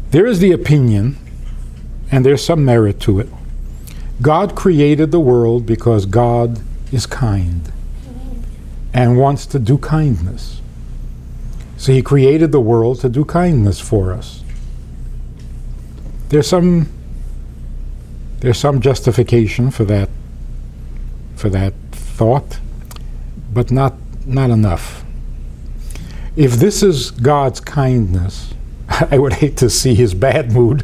There is the opinion, and there's some merit to it. God created the world because God is kind and wants to do kindness. So he created the world to do kindness for us. There's some justification for that thought, but not enough. If this is God's kindness, I would hate to see his bad mood.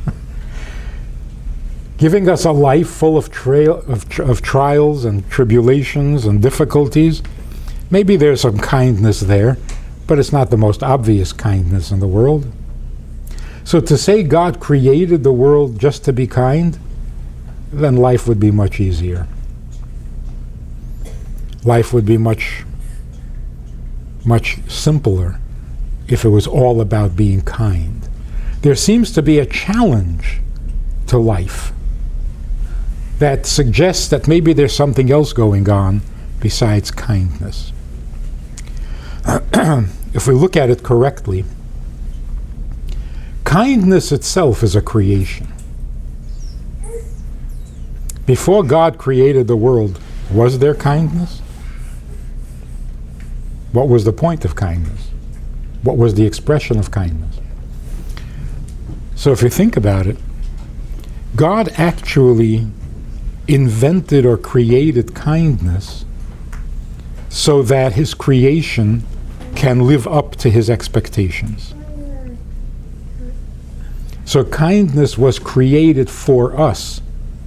Giving us a life full of trials and tribulations and difficulties. Maybe there's some kindness there, but it's not the most obvious kindness in the world. So to say God created the world just to be kind, then life would be much easier. Life would be much simpler if it was all about being kind. There seems to be a challenge to life that suggests that maybe there's something else going on besides kindness. If we look at it correctly, kindness itself is a creation. Before God created the world, was there kindness? What was the point of kindness? What was the expression of kindness? So if you think about it, God actually invented or created kindness so that his creation can live up to his expectations. So kindness was created for us.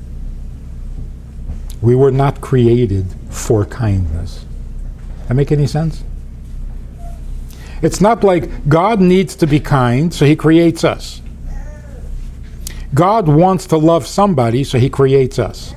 We were not created for kindness. Does that make any sense? It's not like God needs to be kind, so he creates us. God wants to love somebody, so he creates us.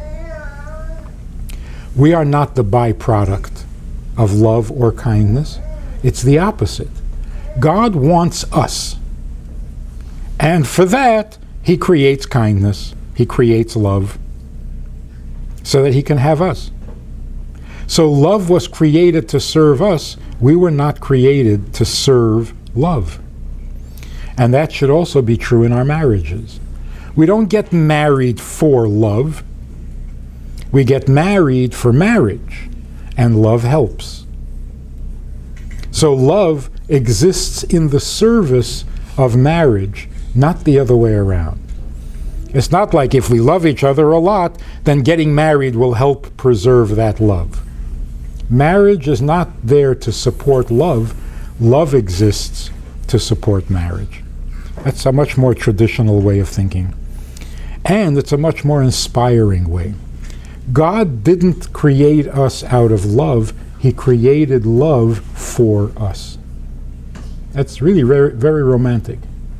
We are not the byproduct of love or kindness. It's the opposite. God wants us. And for that, he creates kindness. He creates love so that he can have us. So love was created to serve us. We were not created to serve love. And that should also be true in our marriages. We don't get married for love. We get married for marriage, and love helps. So love exists in the service of marriage, not the other way around. It's not like if we love each other a lot, then getting married will help preserve that love. Marriage is not there to support love. Love exists to support marriage. That's a much more traditional way of thinking. And it's a much more inspiring way. God didn't create us out of love. He created love for us. That's really very, very romantic.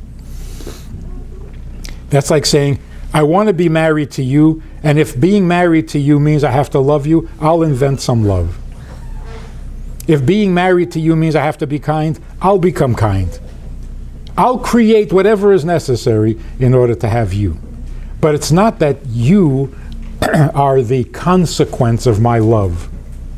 That's like saying, I want to be married to you, and if being married to you means I have to love you, I'll invent some love. If being married to you means I have to be kind, I'll become kind. I'll create whatever is necessary in order to have you. But it's not that you are the consequence of my love.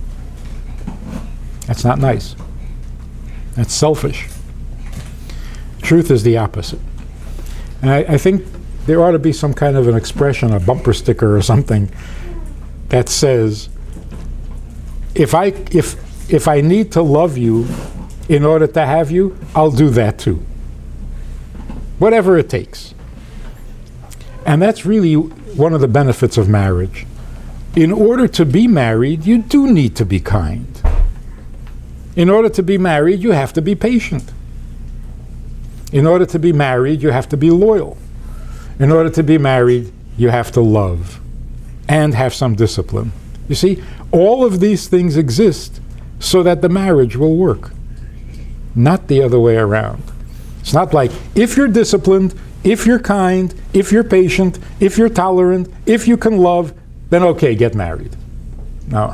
That's not nice. That's selfish. Truth is the opposite. And I think there ought to be some kind of an expression, a bumper sticker or something, that says, if I need to love you in order to have you, I'll do that too. Whatever it takes. And that's really one of the benefits of marriage. In order to be married, you do need to be kind. In order to be married, you have to be patient. In order to be married, you have to be loyal. In order to be married, you have to love and have some discipline. You see, all of these things exist so that the marriage will work, not the other way around. It's not like, if you're disciplined, if you're kind, if you're patient, if you're tolerant, if you can love, then okay, get married. No.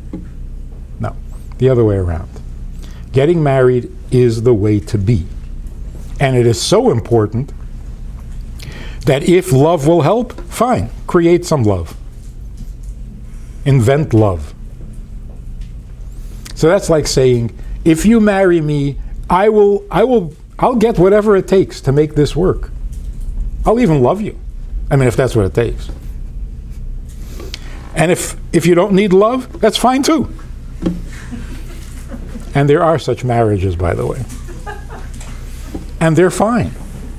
The other way around. Getting married is the way to be. And it is so important that if love will help, fine, create some love. Invent love. So that's like saying, if you marry me, I'll get whatever it takes to make this work. I'll even love you. I mean, if that's what it takes. And if you don't need love, that's fine too. And there are such marriages, by the way. And they're fine.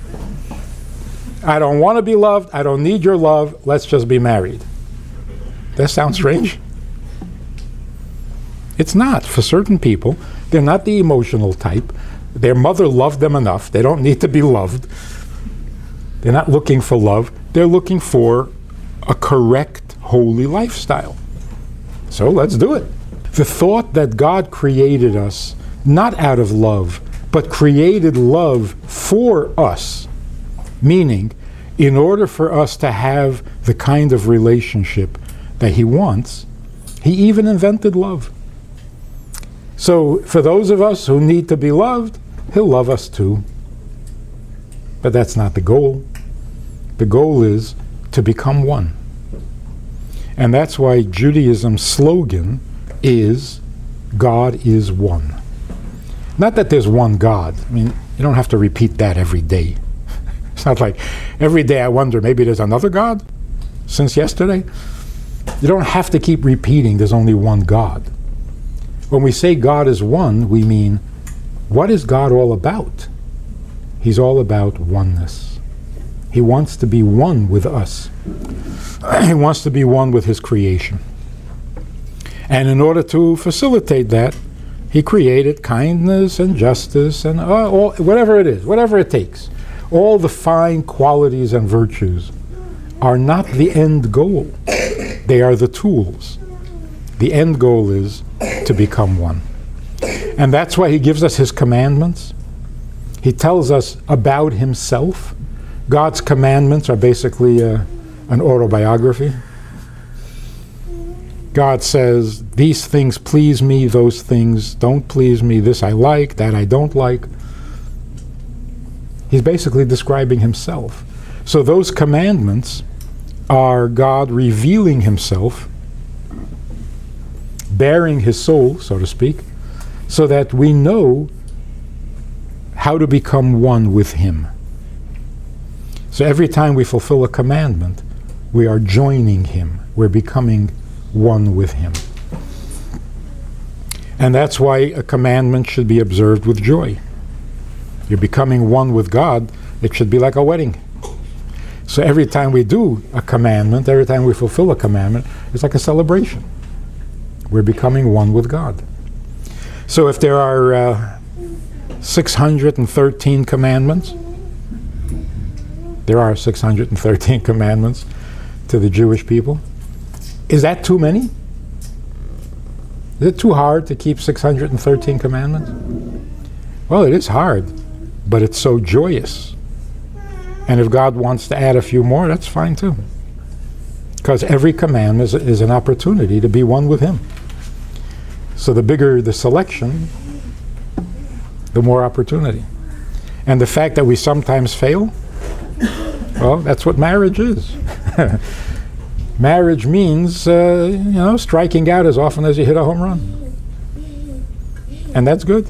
I don't want to be loved. I don't need your love. Let's just be married. That sounds strange. It's not. For certain people, they're not the emotional type. Their mother loved them enough. They don't need to be loved. They're not looking for love. They're looking for a correct, holy lifestyle. So let's do it. The thought that God created us not out of love, but created love for us, meaning in order for us to have the kind of relationship that He wants, He even invented love. So for those of us who need to be loved, He'll love us too. But that's not the goal. The goal is to become one. And that's why Judaism's slogan is, God is one. Not that there's one God. I mean, you don't have to repeat that every day. It's not like every day I wonder, maybe there's another God since yesterday. You don't have to keep repeating there's only one God. When we say God is one, we mean, what is God all about? He's all about oneness. He wants to be one with us. He wants to be one with His creation. And in order to facilitate that, He created kindness and justice and whatever it is, whatever it takes. All the fine qualities and virtues are not the end goal. They are the tools. The end goal is to become one. And that's why He gives us His commandments. He tells us about Himself. God's commandments are basically an autobiography. God says, these things please me, those things don't please me, this I like, that I don't like. He's basically describing Himself. So those commandments are God revealing Himself, bearing His soul, so to speak, so that we know how to become one with Him. So every time we fulfill a commandment, we are joining Him. We're becoming one with Him. And that's why a commandment should be observed with joy. You're becoming one with God, it should be like a wedding. So every time we do a commandment, every time we fulfill a commandment, it's like a celebration. We're becoming one with God. So if there are 613 commandments, there are 613 commandments to the Jewish people. Is that too many? Is it too hard to keep 613 commandments? Well, it is hard, but it's so joyous. And if God wants to add a few more, that's fine too. Because every commandment is an opportunity to be one with Him. So the bigger the selection, the more opportunity. And the fact that we sometimes fail, well, that's what marriage is. Marriage means, striking out as often as you hit a home run. And that's good.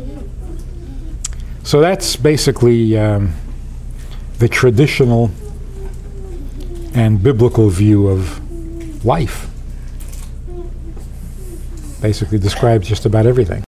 So that's basically the traditional and biblical view of life. Basically describes just about everything.